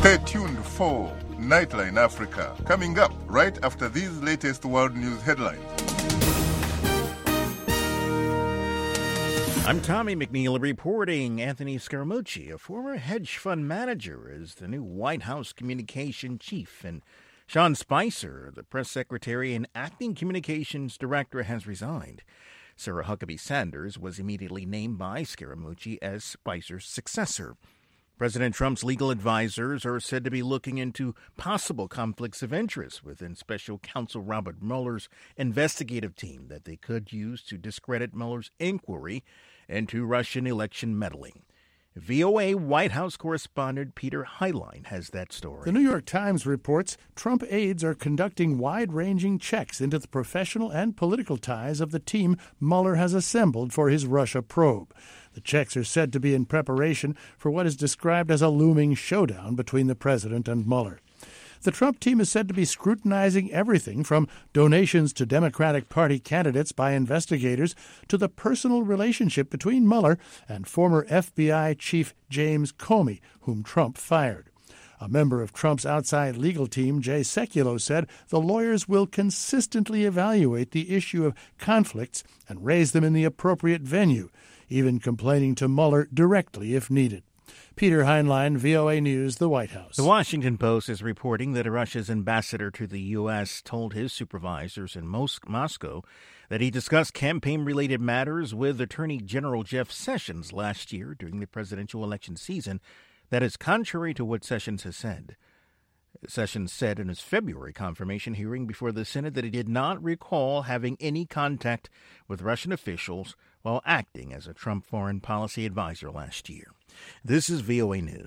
Stay tuned for Nightline Africa, coming up right after these latest world news headlines. I'm Tommy McNeil reporting. Anthony Scaramucci, a former hedge fund manager, is the new White House communication chief, and Sean Spicer, the press secretary and acting communications director, has resigned. Sarah Huckabee Sanders was immediately named by Scaramucci as Spicer's successor. President Trump's legal advisors are said to be looking into possible conflicts of interest within special counsel Robert Mueller's investigative team that they could use to discredit Mueller's inquiry into Russian election meddling. VOA White House correspondent Peter Highline has that story. The New York Times reports Trump aides are conducting wide-ranging checks into the professional and political ties of the team Mueller has assembled for his Russia probe. The checks are said to be in preparation for what is described as a looming showdown between the president and Mueller. The Trump team is said to be scrutinizing everything from donations to Democratic Party candidates by investigators to the personal relationship between Mueller and former FBI Chief James Comey, whom Trump fired. A member of Trump's outside legal team, Jay Sekulow, said the lawyers will consistently evaluate the issue of conflicts and raise them in the appropriate venue, even complaining to Mueller directly if needed. Peter Heinlein, VOA News, the White House. The Washington Post is reporting that Russia's ambassador to the U.S. told his supervisors in Moscow that he discussed campaign-related matters with Attorney General Jeff Sessions last year during the presidential election season. That is contrary to what Sessions has said. Sessions said in his February confirmation hearing before the Senate that he did not recall having any contact with Russian officials while acting as a Trump foreign policy advisor last year. This is VOA News.